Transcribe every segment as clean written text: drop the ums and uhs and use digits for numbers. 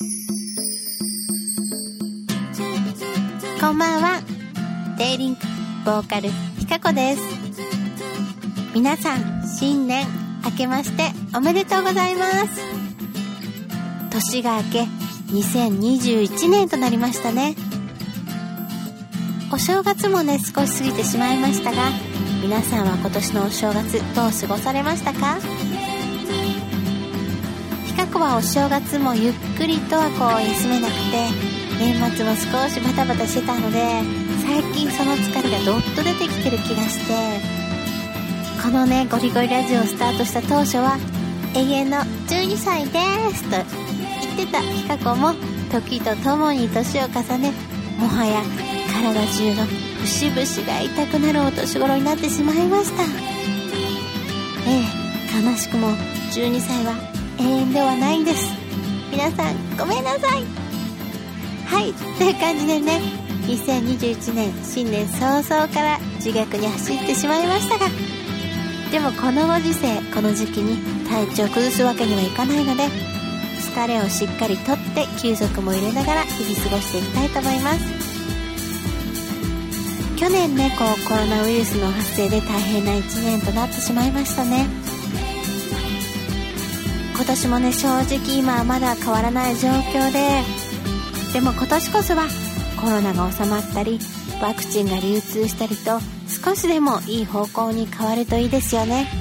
こんばんは。デイリンクボーカルひかこです。皆さん新年明けましておめでとうございます。年が明け2021年となりましたね。お正月もね少し過ぎてしまいましたが、皆さんは今年のお正月どう過ごされましたか？ひかこはお正月もゆっくりとは休めなくて、年末も少しバタバタしてたので、最近その疲れがどっと出てきてる気がして、このねゴリゴリラジオをスタートした当初は永遠の12歳ですと言ってたひかこも、時とともに年を重ね、もはや体中の節々が痛くなるお年頃になってしまいました。悲しくも12歳は永遠ではないんです。皆さんごめんなさい。はい、という感じでね、2021年新年早々から自虐に走ってしまいましたが、でもこのご時世、この時期に体調を崩すわけにはいかないので、疲れをしっかりとって休息も入れながら日々過ごしていきたいと思います。去年ねコロナウイルスの発生で大変な1年となってしまいましたね。今年もね正直今はまだ変わらない状況でも今年こそはコロナが収まったりワクチンが流通したりと、少しでもいい方向に変わるといいですよね。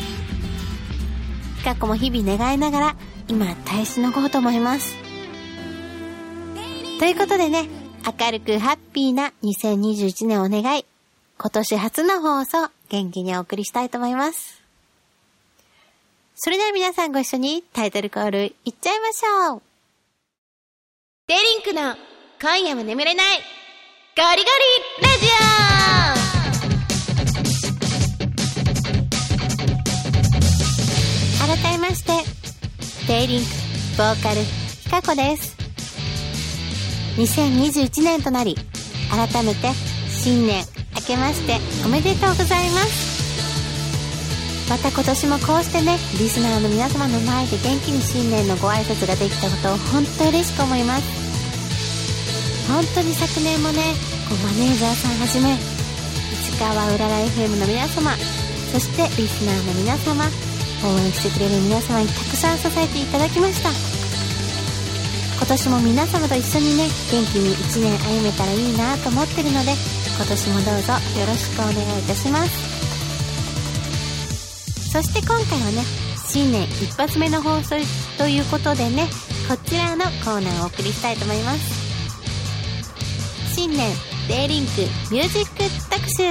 ひかこも日々願いながら今耐えしのごうと思います。ということでね、明るくハッピーな2021年を願い、今年初の放送元気にお送りしたいと思います。それでは皆さんご一緒にタイトルコールいっちゃいましょう。デリンクの今夜も眠れないゴリゴリラジオ。改めましてデリンクボーカルひかこです。2021年となり、改めて新年明けましておめでとうございます。また今年もこうしてね、リスナーの皆様の前で元気に新年のご挨拶ができたことを本当嬉しく思います。本当に昨年もね、マネージャーさんはじめ市川うらら FM の皆様、そしてリスナーの皆様、応援してくれる皆様にたくさん支えていただきました。今年も皆様と一緒にね元気に1年歩めたらいいなと思ってるので、今年もどうぞよろしくお願いいたします。そして今回はね新年一発目の放送ということでね、こちらのコーナーをお送りしたいと思います。新年デイリンクミュージック特集。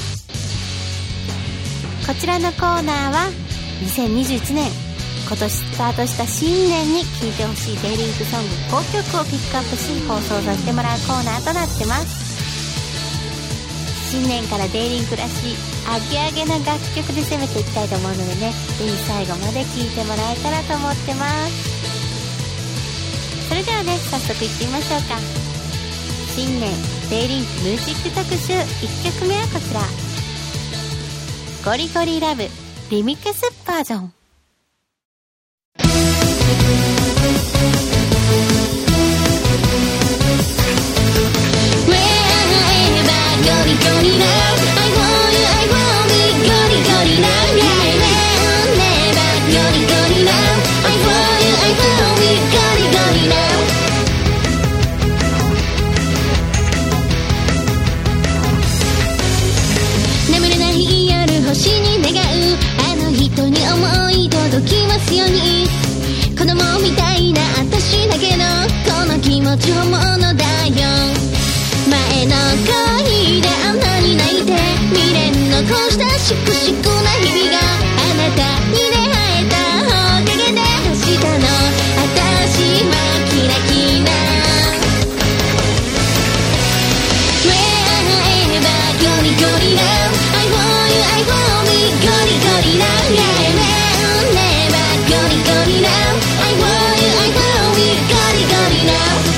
こちらのコーナーは2021年今年スタートした新年に聴いてほしいデイリンクソング5曲をピックアップし放送させてもらうコーナーとなってます。新年からデイリンクらしいアゲアゲな楽曲で攻めていきたいと思うのでね、ぜひ最後まで聴いてもらえたらと思ってます。それではね早速いってみましょうか。新年デイリンクミュージック特集1曲目はこちら、ゴリゴリラブリミックスバージョン。 眠れない夜星に願うあの人に思い届きますように、子供みたいな私だけどこの気持ち本物だよ。前の恋であんなに泣いて未練残したしくしくな日々があなたに出会えたおかげで明日の私はキラキラ。 Wherever ゴリゴリラ I want you I want me ゴリゴリラ Yeah Never ゴリゴリラ I want you I want me ゴリゴリラ。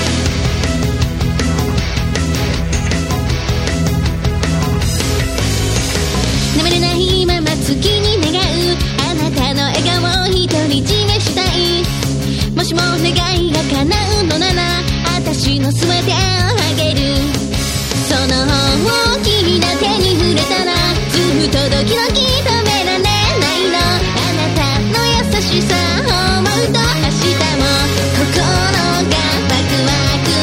眠れないまま月に願うあなたの笑顔を独り占めしたい。もしも願いが叶う全てをあげる。その方を君の手に触れたらずっとドキドキ止められないの。あなたの優しさを思うと明日も心がワクワク。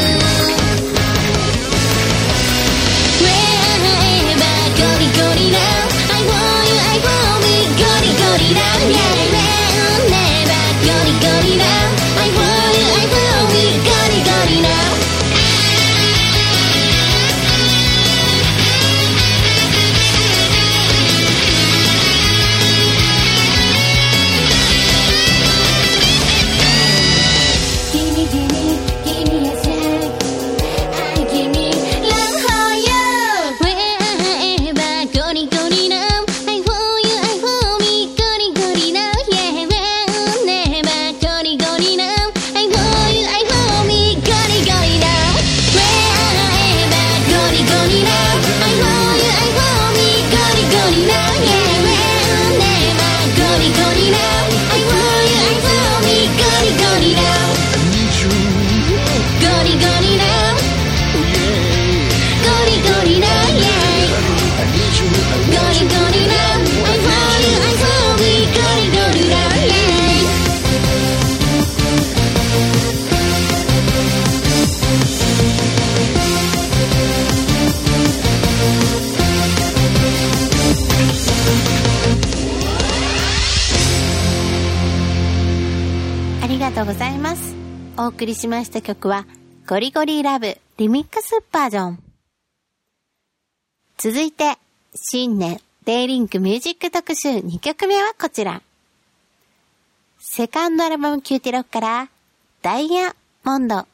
Wherever ゴリゴリ now I want you I want me ゴリゴリ now yeah Never ゴリゴリ now I want you I want me ゴリゴリ now。 ありがとうございます。お送りしました曲はゴリゴリラブリミックスバージョン。続いて新年デイリンクミュージック特集2曲目はこちら。セカンドアルバムキューティロックからダイヤモンド。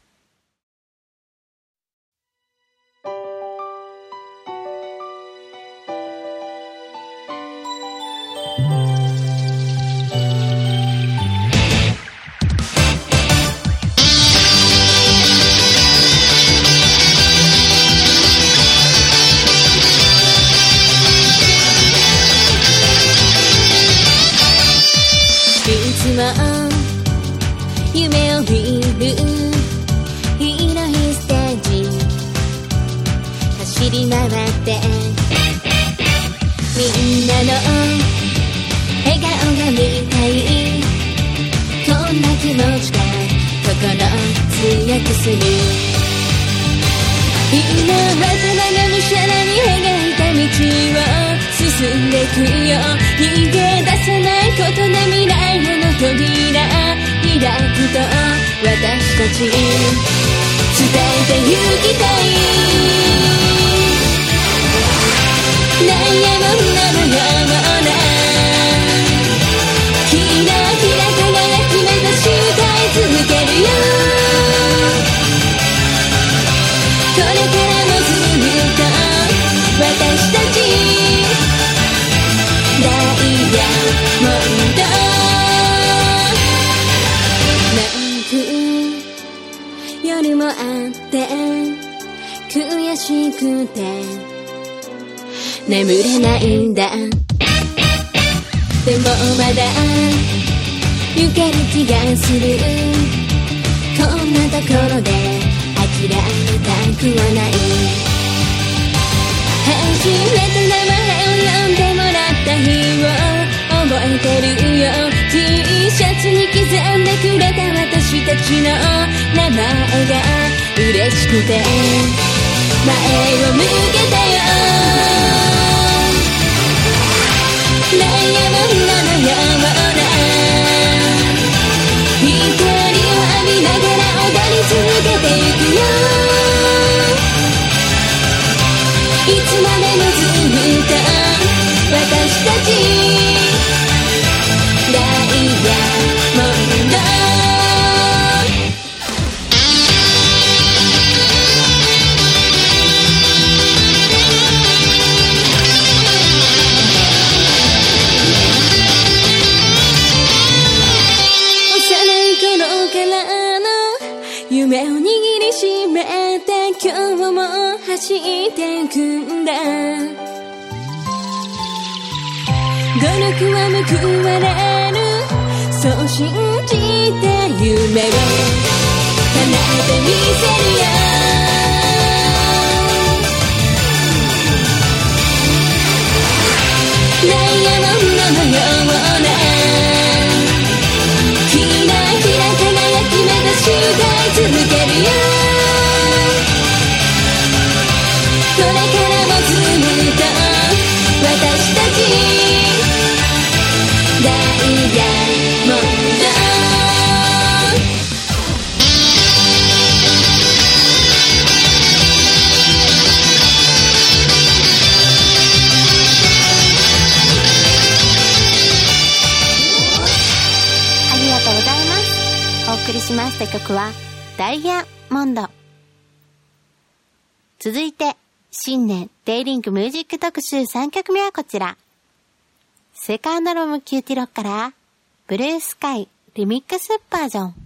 夢を見る広いステージ走り回ってみんなの笑顔が見たい。こんな気持ちが心強くする。今はただがむしゃらに描いた道を進んでくよ。逃げ出せないことで未来の扉開くと私たち伝えてゆきたい。ダイヤモンドのようなキラキラ輝き目指し歌い続けるよ。これからもずっと私たちダイヤモンド。夜もあって悔しくて眠れないんだ。でもまだ行ける気がする。こんなところで諦めたくはない。初めて名前を呼んでもらった日を覚えてるよ。T シャツに刻んでくれた私たちの名前が嬉しくて前を向けたよ。ダイヤモンドのような光を浴びながら踊り続けてゆくよ。いつまでもずっと私たちダイヤモンド。夢を握りしめて今日も走っていくんだ。努力は報われるそう信じて夢を叶てみせるよ。ダイヤモンドのようなキラキラ輝き目指して続けるよ。これからもずっと私たちダイヤモンド。 ありがとうございます。お送りしました曲はダイヤモンド。続いて新年デイリンクミュージック特集3曲目はこちら。セカンドアルバムキューティロックからブルースカイリミックスバージョン。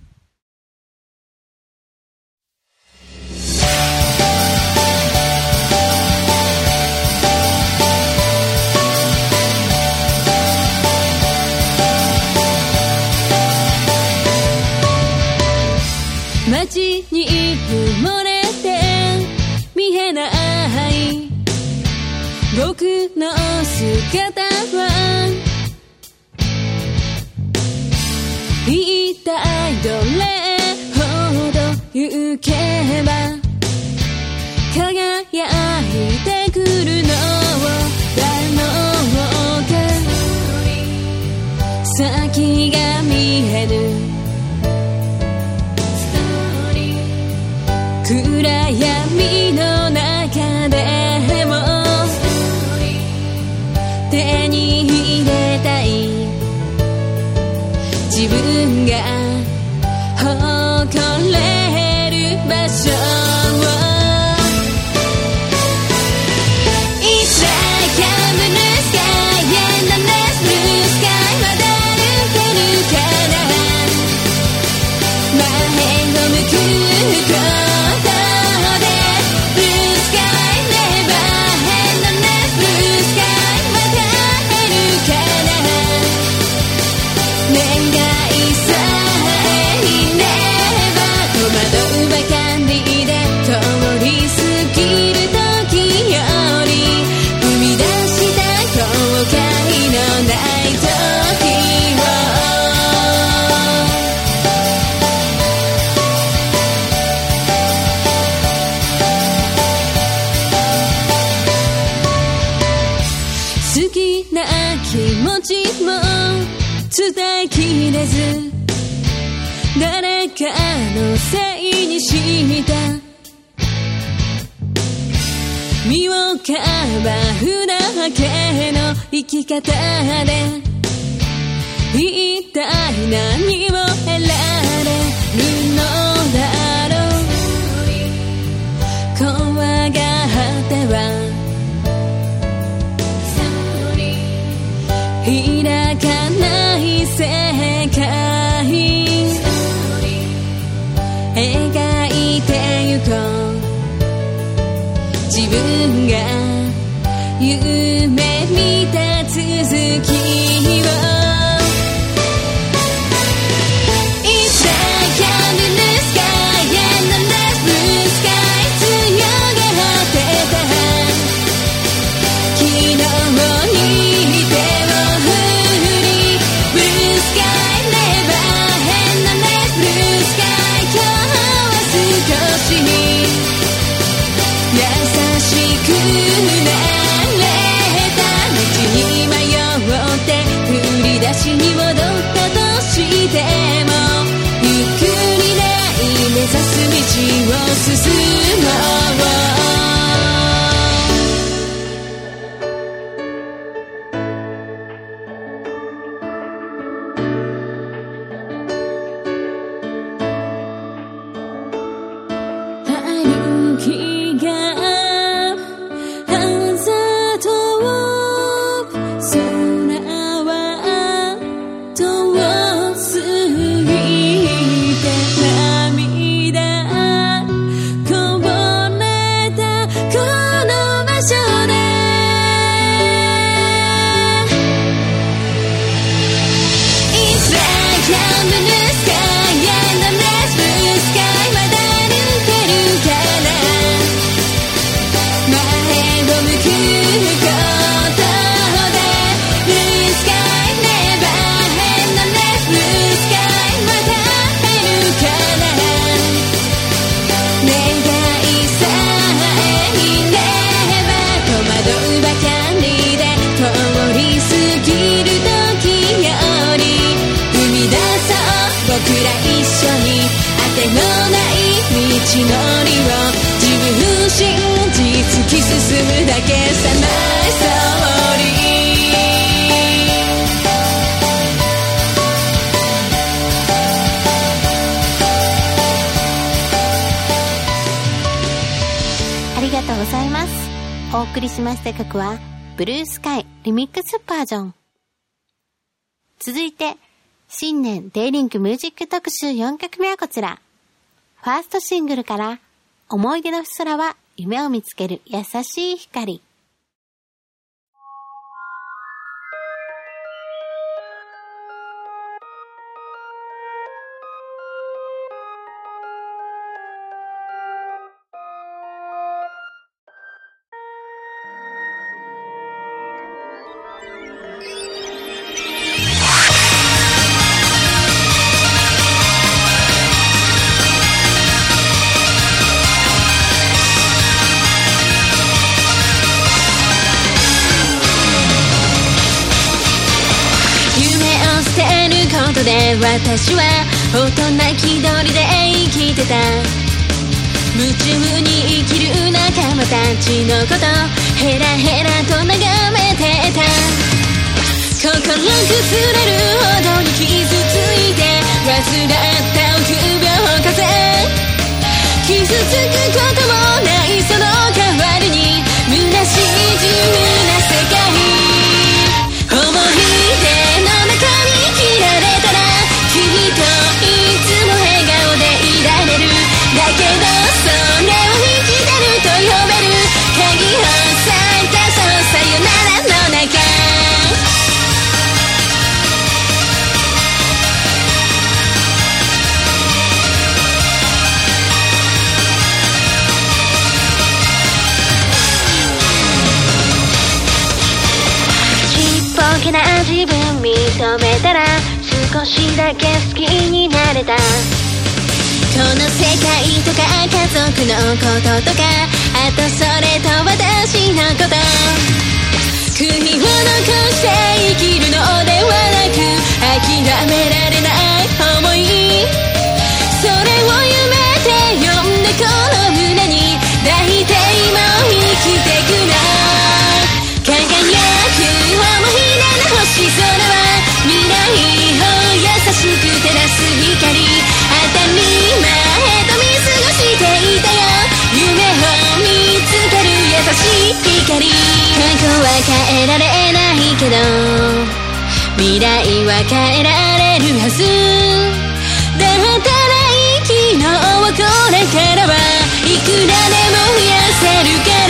街に埋もれて見えない僕の姿は一体どれほど行けば輝いてくるのだろうか。先が見えぬ暗闇の中でも手に入れたい自分が誇れる場所を。It's like a blue sky and a nice blue sky まだ歩けるかな。前を向くこと伝えきれず誰かのせいにした身をかばうだけの生き方で一体何を得られるのだろう。怖がっては開かない世界描いてゆこう自分が夢見た続きを。に戻ったとしてもゆっくりない目指す道を進もう。歩きがあざとBlue sky and the blue sky まだら一緒に当てのない道のりを自分信じ突き進むだけさないストーリー。 ありがとうございます。お送りしました曲はブルースカイリミックスバージョン。続いて新年デイリンクミュージック特集4曲目はこちら。ファーストシングルから思い出の空は夢を見つける優しい光。 私は大人気取りで生きてた。夢中に生きる仲間たちのことヘラヘラと眺めてた。心崩れるほどに傷ついて患った臆病風。傷つくこともないその代わりに虚しい自由な世界。思い出の中に切られたらきっといつも笑顔でいられる。だけどそれを生きてると呼べる。鍵を裂いたそのさよならの中。ちっぽけな自分認めたら少しだけ好きになれた。この世界とか家族のこととかあとそれと私のこと。悔いを残して生きるのではなく諦められない想い。それを夢で呼んでこの胸に抱いて今を生きてくな。輝く思い出の星空は未来を優しく照らす光。当たり前と見過ごしていたよ。夢を見つける優しい光。過去は変えられないけど未来は変えられるはず。だったら昨日をこれからはいくらでも増やせるから。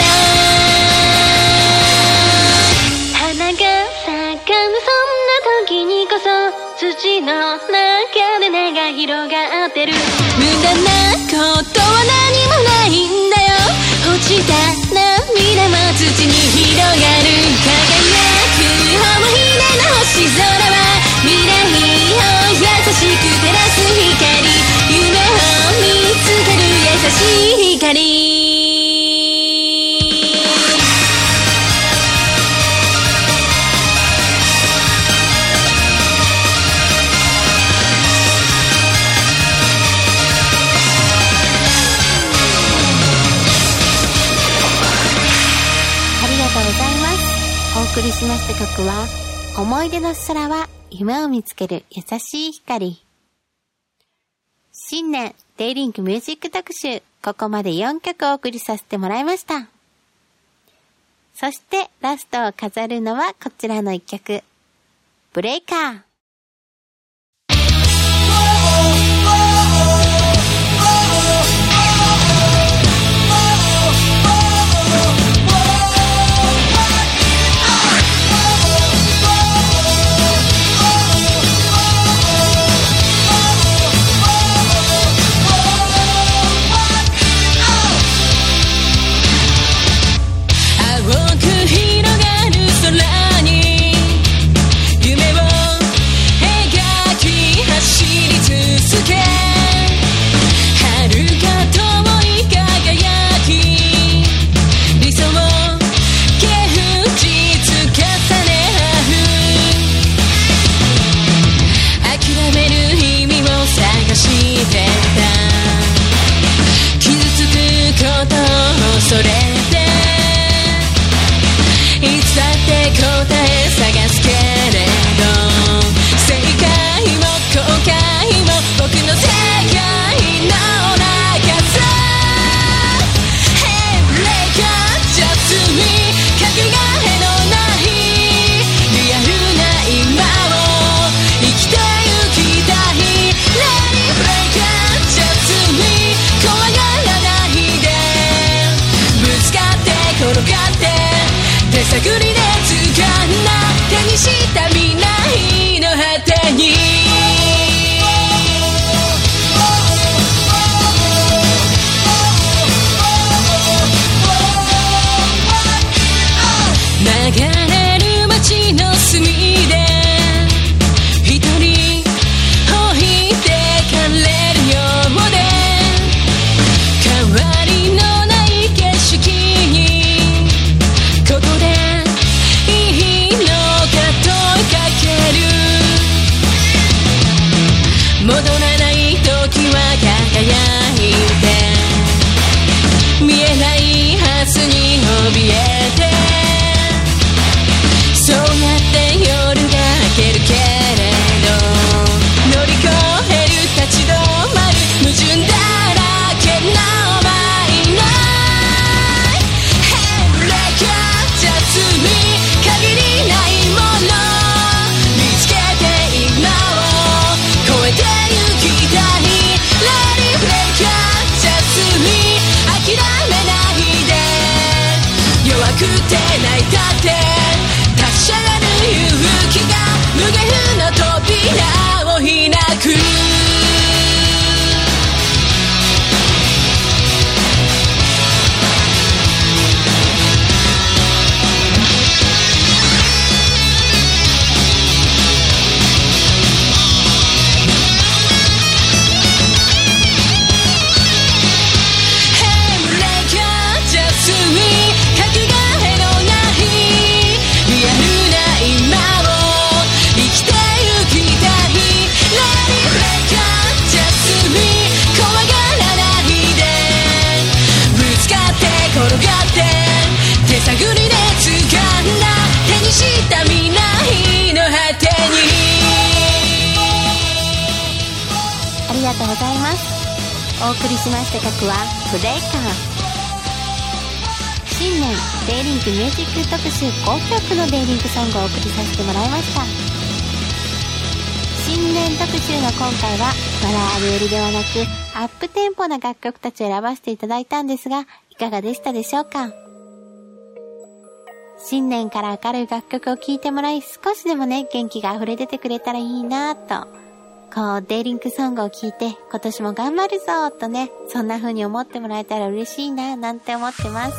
花が咲かぬそんな時にこそ土の中で根が広がってる。無駄なことは何もないんだよ。落ちた涙も土に広がる。輝く思い出の星空は未来を優しく照らす光。夢を見つける優しい光。 お送りしました曲は思い出の空は夢を見つける優しい光。新年デイリンクミュージック特集、ここまで4曲お送りさせてもらいました。そしてラストを飾るのはこちらの1曲、ブレイカー。 広がる空に夢を時は輝いて、見えないはずに怯えて、そうやって夜が明けるけれど、乗り越える立ち止まる矛盾だらけなお前のヘレカジャスに限りないもの見つけて今を超えてゆきたい。ラリフレカジャスに諦めないで、弱くて泣いたって立ち上がる勇気が無限の扉を開く。手探りで掴んだ手にした未来の果てに。 ありがとうございます。お送りしました曲はブレイカー。新年デイリンクミュージック特集5曲のデイリンクソングをお送りさせてもらいました。新年特集の今回はバラード寄りではなくアップテンポな楽曲たちを選ばせていただいたんですが、いかがでしたでしょうか。新年から明るい楽曲を聴いてもらい、少しでもね元気が溢れ出てくれたらいいなと、デイリンクソングを聴いて今年も頑張るぞとね、そんな風に思ってもらえたら嬉しいななんて思ってます。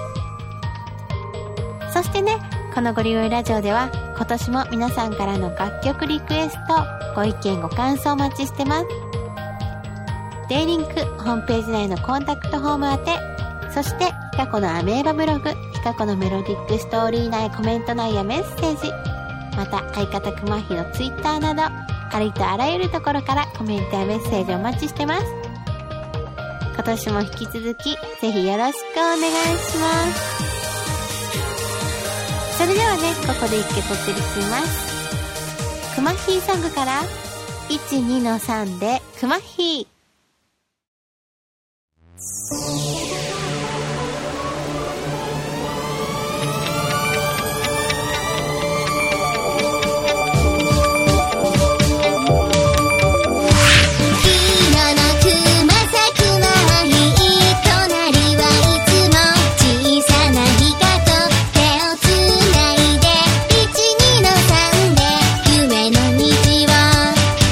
そしてね、このゴリゴリラジオでは今年も皆さんからの楽曲リクエスト、ご意見ご感想お待ちしてます。デイリンクホームページ内のコンタクトフォーム宛て、そしてひかこのアメーバブログ、ひかこのメロディックストーリー内コメント内やメッセージ、また相方くまひのツイッターなどありとあらゆるところからコメントやメッセージお待ちしてます。今年も引き続きぜひよろしくお願いします。それではね、ここで一曲お送りします。くまひーソングから 1,2-3 でくまひー。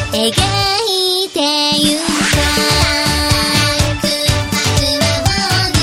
描いてゆく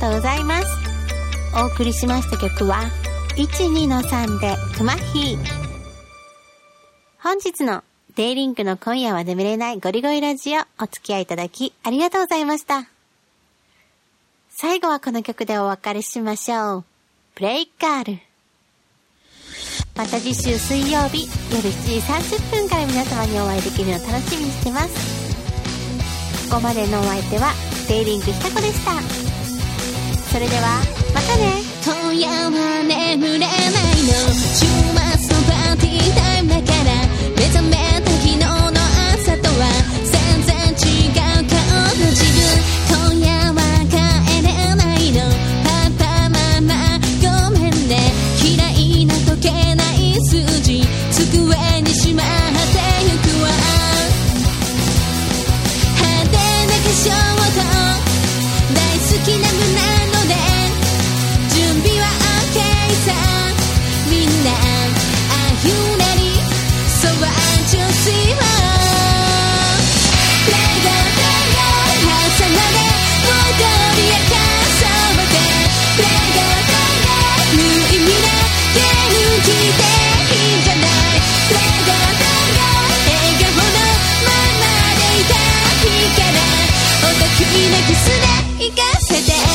とうございます。お送りしました曲は 12-3 でクマヒー。本日のデイリンクの今夜は眠れないゴリゴリラジオ、お付き合いいただきありがとうございました。最後はこの曲でお別れしましょう。プレイガール。また次週水曜日夜7時30分から皆様にお会いできるのを楽しみにしてます。ここまでのお相手はデイリンクひたこでした。それではまたね。 今夜は眠れないの、週末のパーティータイムだから、目覚めた昨日の朝とは全然違う顔の自分。今夜は帰れないの、パパママごめんね。嫌いな解けない数字机にしまってゆくわ。派手な化粧と大好きな胸ので準備は OK さ。みんな Are you ready? So I just see her。 Play go go go 朝まで踊り明かそうで Play go go go 無意味な手抜きでいいんじゃない。 Play go go go 笑顔のままでいたいから、おときなキスで行かせて